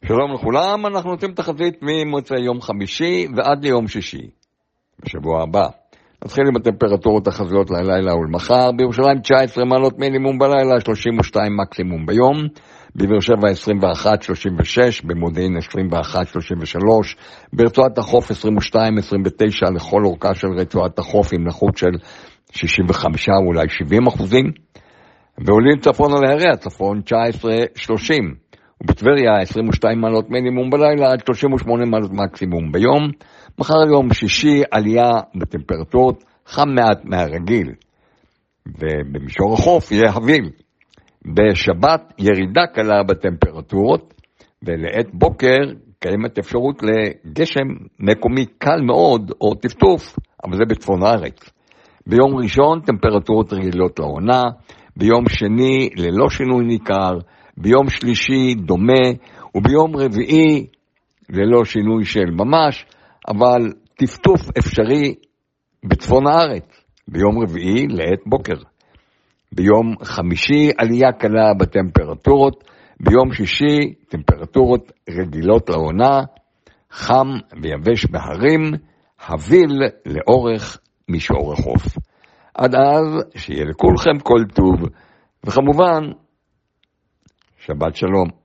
שלום לכולם, אנחנו נותנים תחזית ממוצאי יום חמישי ועד ליום שישי בשבוע הבא. נתחיל עם הטמפרטורות תחזיות ללילה ולמחר. בירושלים 19 מעלות מינימום בלילה, 32 מקסימום ביום. בבאר שבע 21-36, במודיעין 21-33, ברצועת החוף 22-29 לכל אורכה של רצועת החוף עם לחות של 65 אולי 70%. ועולים צפון על הערי הצפון 19-30. ובטבריה 22 מעלות מינימום בלילה עד 38 מעלות מקסימום ביום. מחר יום שישי עלייה בטמפרטורות, חם מעט מהרגיל. ובמישור החוף יהיה אביב. בשבת ירידה קלה בטמפרטורות, ולעת בוקר קיימת אפשרות לגשם מקומי קל מאוד או טפטוף, אבל זה בצפון הארץ. ביום ראשון טמפרטורות רגילות לעונה, ביום שני ללא שינוי ניכר, ביום שלישי דומה, וביום רביעי ללא שינוי של ממש, אבל טפטוף אפשרי בצפון הארץ, ביום רביעי לעת בוקר. ביום חמישי עלייה קלה בטמפרטורות, ביום שישי טמפרטורות רגילות לעונה, חם ויבש בהרים, הביל לאורך מישור החוף. עד אז שיהיה לכולכם כל טוב, וכמובן שבת שלום.